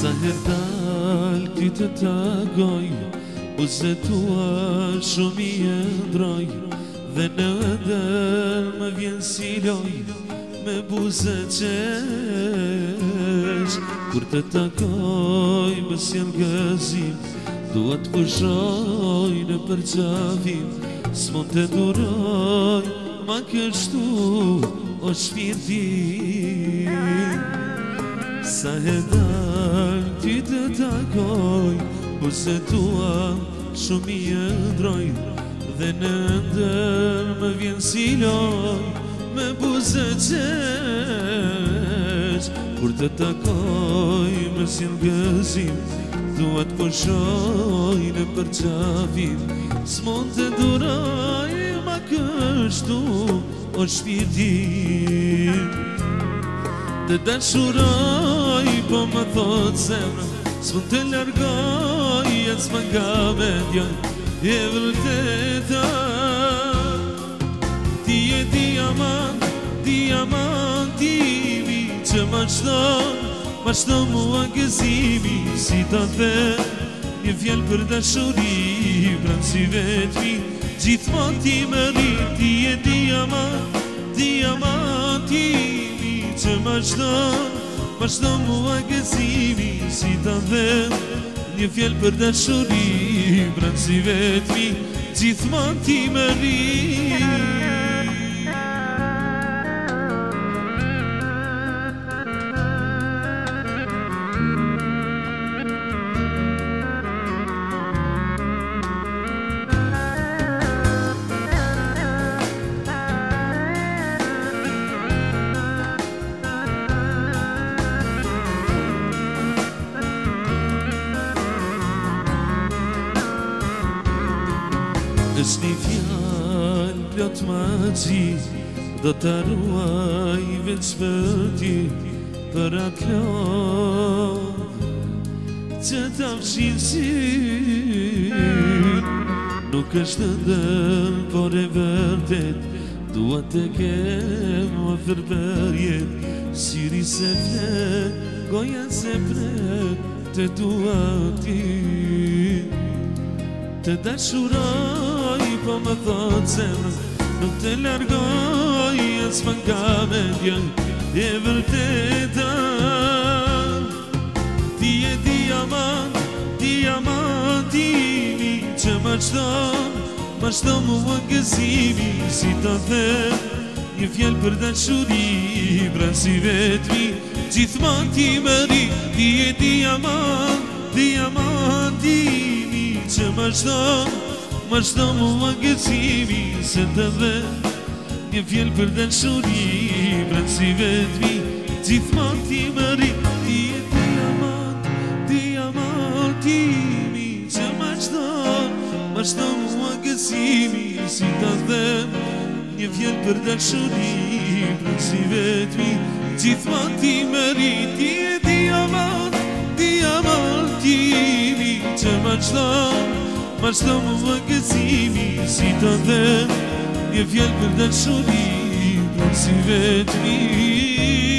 Sa her dal ty të takoj, buzët tua shumë i e ndroj, dhe në ëndër më vjen si loj, me buzët qesh. Kur të takoj më sjell gëzim, dua të pushoj në përqafim, s'mon të duroj, ma kështu o shpirtim. Sa her dal ty të takoj, buzët tua shumë i e ndroj, dhe në ndër më vjen si loj, me buzët qesh. Kur të takoj më sjell gëzim, dua të pushoj në përqafim, s'mon të duroj, ma kështu o shpirtim. Të dashuroj, po më thot zemra, s'mon të largoj, e s'ma nga mendja, e vërteta. Ti e diamant, diamantimi, që ma shto mua gëzimi, si ta the, një fjall për dashuri, pranë si vetmi, gjithmon ti më ri. Ti e diamant, diamantimi, që ma shto mua gëzimi, si ta the, një fjall për dashuri, pranë si vetmi, gjithmon ti më ri. Është një fjallë plot magji, do të ruaj veç për ti, për atë lodhë që ta fshin synë. Nuk është ndër, por e vërtet, dua të kem o fërberjet, syri se flet, goja se pret, të dua ti. Të dashuroj, po më thot zemra, nuk të largoj, e s'ma nga mendja, e vërteta. Ti e diamant, diamantimi, që ma shto mua gëzimi, si ta the, një fjall për dashuri, pranë si vetmi, gjithmon ti më ri. Ti e diamant, diamantimi, që ma shto mua gëzimi, se të dhe, një fjall për dashuri, pranë si vetmi, gjithmon ti më ri. Ti e diamant, diamantimi, që ma shto mua gëzimi, si të dhe, një fjall për dashuri, pranë si vetmi, gjithmon ti më ri. Ti e diamant, diamantimi, që ma shto mua gëzimi, si të dhe, një fjall për dashuri, pranë si vetmi.